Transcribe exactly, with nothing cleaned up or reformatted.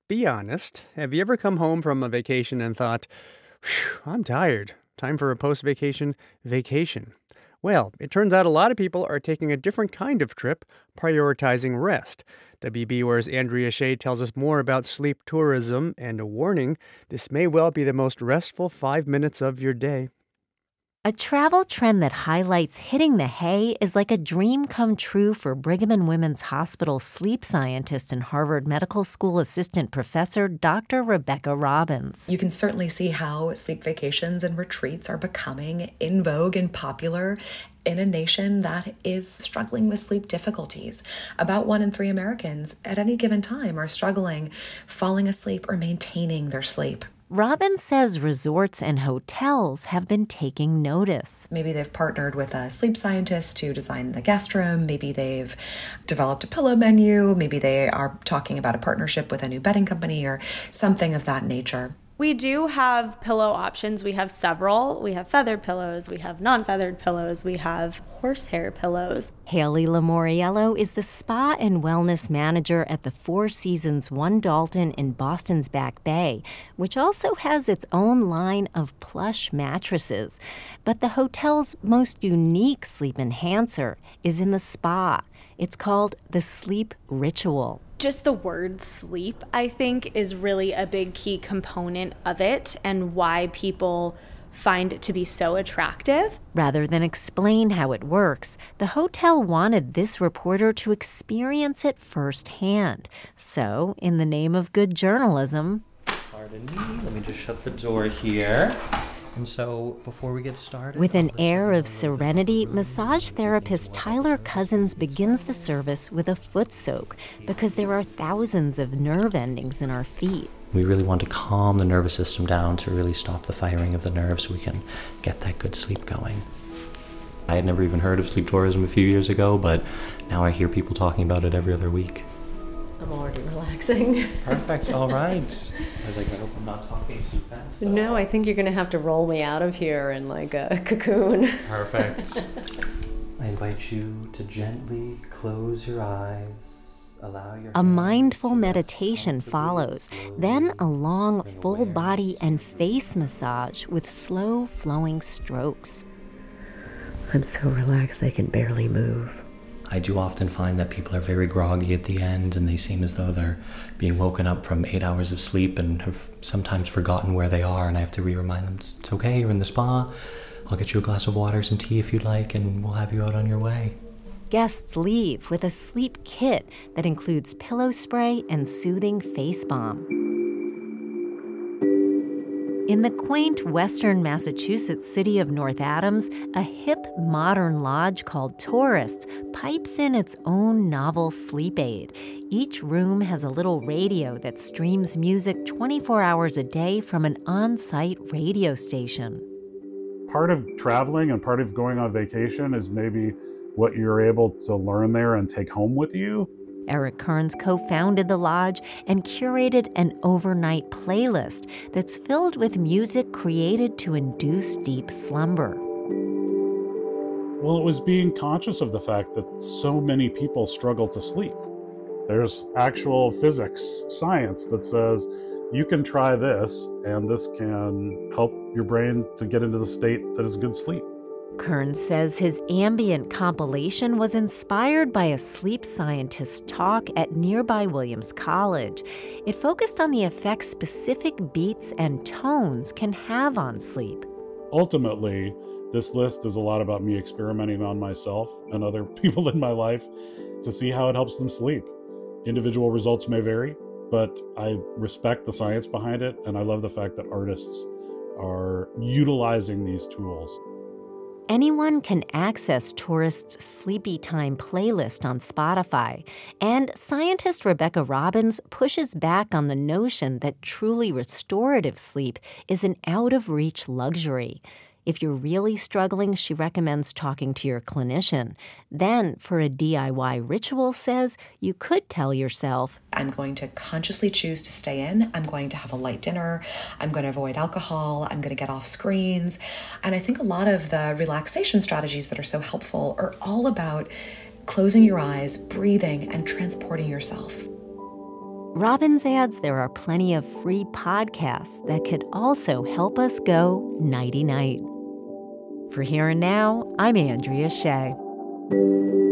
Be honest. Have you ever come home from a vacation and thought, "Phew, I'm tired. Time for a post vacation vacation?" Well, it turns out a lot of people are taking a different kind of trip, prioritizing rest. W B W's Andrea Shea tells us more about sleep tourism and a warning this may well be the most restful five minutes of your day. A travel trend that highlights hitting the hay is like a dream come true for Brigham and Women's Hospital sleep scientist and Harvard Medical School assistant professor Doctor Rebecca Robbins. You can certainly see how sleep vacations and retreats are becoming in vogue and popular in a nation that is struggling with sleep difficulties. About one in three Americans at any given time are struggling falling asleep or maintaining their sleep. Robbins says resorts and hotels have been taking notice. Maybe they've partnered with a sleep scientist to design the guest room. Maybe they've developed a pillow menu. Maybe they are talking about a partnership with a new bedding company or something of that nature. We do have pillow options. We have several. We have feathered pillows. We have non-feathered pillows. We have horsehair pillows. Haley Lamoriello is the spa and wellness manager at the Four Seasons One Dalton in Boston's Back Bay, which also has its own line of plush mattresses. But the hotel's most unique sleep enhancer is in the spa. It's called the Sleep Ritual. Just the word sleep, I think, is really a big key component of it and why people find it to be so attractive. Rather than explain how it works, the hotel wanted this reporter to experience it firsthand. So, in the name of good journalism... Pardon me, let me just shut the door here. And so, before we get started... With an air of serenity, massage therapist Tyler Cousins begins the service with a foot soak because there are thousands of nerve endings in our feet. We really want to calm the nervous system down to really stop the firing of the nerves so we can get that good sleep going. I had never even heard of sleep tourism a few years ago, but now I hear people talking about it every other week. I'm already relaxing. Perfect, all right. I was like, I hope I'm not talking too fast. No, I think you're going to have to roll me out of here in like a cocoon. Perfect. I invite you to gently close your eyes. Allow your a mindful meditation follows, then a long full body and face massage with slow flowing strokes. I'm so relaxed I can barely move. I do often find that people are very groggy at the end and they seem as though they're being woken up from eight hours of sleep and have sometimes forgotten where they are, and I have to re-remind them, it's okay, you're in the spa, I'll get you a glass of water, some tea if you'd like, and we'll have you out on your way. Guests leave with a sleep kit that includes pillow spray and soothing face balm. In the quaint western Massachusetts city of North Adams, a hip modern lodge called Tourists pipes in its own novel sleep aid. Each room has a little radio that streams music twenty-four hours a day from an on-site radio station. Part of traveling and part of going on vacation is maybe what you're able to learn there and take home with you. Eric Kearns co-founded the lodge and curated an overnight playlist that's filled with music created to induce deep slumber. Well, it was being conscious of the fact that so many people struggle to sleep. There's actual physics, science that says you can try this, and this can help your brain to get into the state that is good sleep. Kearns says his ambient compilation was inspired by a sleep scientist's talk at nearby Williams College. It focused on the effects specific beats and tones can have on sleep. Ultimately, this list is a lot about me experimenting on myself and other people in my life to see how it helps them sleep. Individual results may vary, but I respect the science behind it, and I love the fact that artists are utilizing these tools. Anyone can access Tourists' Sleepy Time playlist on Spotify, and scientist Rebecca Robbins pushes back on the notion that truly restorative sleep is an out-of-reach luxury. If you're really struggling, she recommends talking to your clinician. Then, for a D I Y ritual, says you could tell yourself, I'm going to consciously choose to stay in. I'm going to have a light dinner. I'm going to avoid alcohol. I'm going to get off screens. And I think a lot of the relaxation strategies that are so helpful are all about closing your eyes, breathing, and transporting yourself. Robbins adds there are plenty of free podcasts that could also help us go nighty-night. For Here and Now, I'm Andrea Shea.